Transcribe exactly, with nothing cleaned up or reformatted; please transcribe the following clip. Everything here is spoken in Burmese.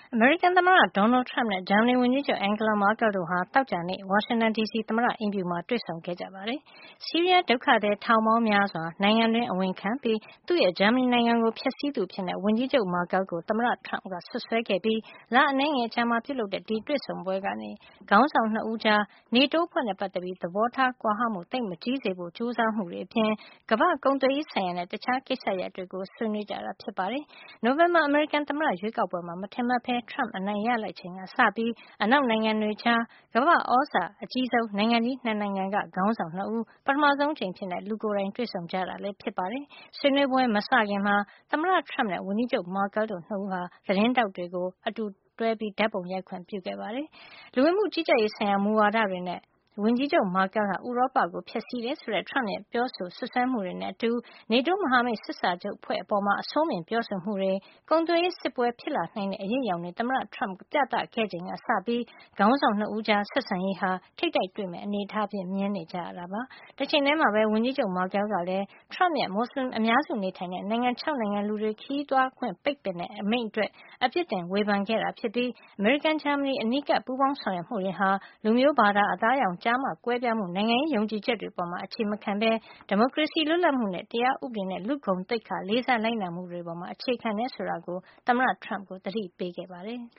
အမေရိကန်သမ္မတ Donald Trump နဲ့ ဂျာမနီဝန်ကြီးချုပ် Angela Merkel တို့ဟာ သောကြာနေ့ ဝါရှင်တန်ဒီစီ သမ္မတအိမ်ဖြူမှာ တွေ့ဆုံခဲ့ကြပါတယ်။ ဆီးရီးယားဒုက္ခသည် ထောင်ပေါင်းများစွာ နိုင်ငံတွင်း အဝင်ခံပြီး သူ့ရဲ့ ဂျာမနီနိုင်ငံကို ဖျက်ဆီးသူအဖြစ် ဝန်ကြီးချုပ် Merkel ကို သမ္မတ Trump က စွပ်စွဲခဲ့ပြီး လအနည်းငယ်အကြာမှာ ပြုလုပ်တဲ့ ဒီတွေ့ဆုံပွဲကနေ ခေါင်းဆောင် ၂ ဦးကြား NATO အဖွဲ့နဲ့ ပတ်သက်ပြီး သဘောထားကွာဟမှု သိပ်မကြီးစေဖို့ ကြိုးစားမှုတွေအပြင် ကမ္ဘာ့ကုန်သွယ်ရေးဆိုင်ရာနဲ့ တခြားကိစ္စရပ်တွေကို ဆွေးနွေးကြတာ ဖြစ်ပါတယ်။ နိုဝင်ဘာ အမေရိကန်သမ္မတရွေးကောက်ပွဲမှာ မထင်မှတ်ဘဲ Trump အနိုင်ရလိုက်ချိန်ကစပြီး အနောက်နိုင်ငံတွေကြား ကမ္ဘာ့သြဇာအကြီးဆုံး နိုင်ငံကြီး ၂ နိုင်ငံက ခေါင်းဆောင် ၂ ဦး ပထမဆုံးအကြိမ်အဖြစ် လူကိုယ်တိုင် တွေ့ဆုံကြတာ ဖြစ်ပါတယ်။ ဆွေးနွေးပွဲ မစခင်မှာ သမ္မတ Trump နဲ့ ဝန်ကြီးချုပ် Merkel တို့ ၂ ဦးဟာ သတင်းထောက်တွေကို အတူတွဲ ဓာတ်ပုံရိုက်ခွင့်ပြုခဲ့ပါတယ်။ လူဝင်မှုကြီးကြပ်ရေးဆိုင်ရာ မူဝါဒတွေနဲ့ ဝန်ကြီးချုပ် Merkel ဟာ ဥရောပကို ဖျက်ဆီးတယ်ဆိုတဲ့ Trump ရဲ့ ပြောဆို စွပ်စွဲမှုတွေနဲ့အတူ NATO မဟာမိတ်စစ်စာချုပ်အဖွဲ့အပေါ် အဆိုးမြင်ပြောဆိုမှုတွေ၊ ကုန်သွယ်ရေးစစ်ပွဲ ဖြစ်လာနိုင်တဲ့ အရိပ်အယောင်တွေ သမ္မတ Trump ပြသခဲ့ချိန်ကစပြီး ခေါင်းဆောင် ၂ ဦးကြား ဆက်ဆံရေးဟာ ထိပ်တိုက်တွေ့မယ့် အနေထားအဖြစ် မြင်နေကြရတာပါ။ တချိန်တည်းမှာပဲ ဝန်ကြီးချုပ် Merkel ကလည်း Trump ရဲ့ မွတ်စလင်အများစုနေထိုင်တဲ့ နိုင်ငံ ၆ နိုင်ငံက လူတွေ ခရီးသွားခွင့် ပိတ်ပင်တဲ့ အမိန့်အတွက် အပြစ်တင် ဝေဖန်ခဲ့တာဖြစ်ပြီး အမေရိကန်-ဂျာမနီ အနီးကပ် ပူးပေါင်းဆောင်ရွက်မှုတွေဟာ လူမျိုး၊ ဘာသာ၊ အသားအရောင် ကျားမကွဲပြားမှု၊ နိုင်ငံရေးယုံကြည်ချက်တွေပေါ် အခြေမခံဘဲ ဒီမိုကရေစီ လွတ်လပ်မှု၊ တရားဥပဒေနဲ့ လူ့ဂုဏ်သိက္ခာ လေးစားလိုက်နာမှုတွေပေါ် အခြေခံတယ်ဆိုတာကို သမ္မတ Trump ကို သတိပေးခဲ့ပါတယ်။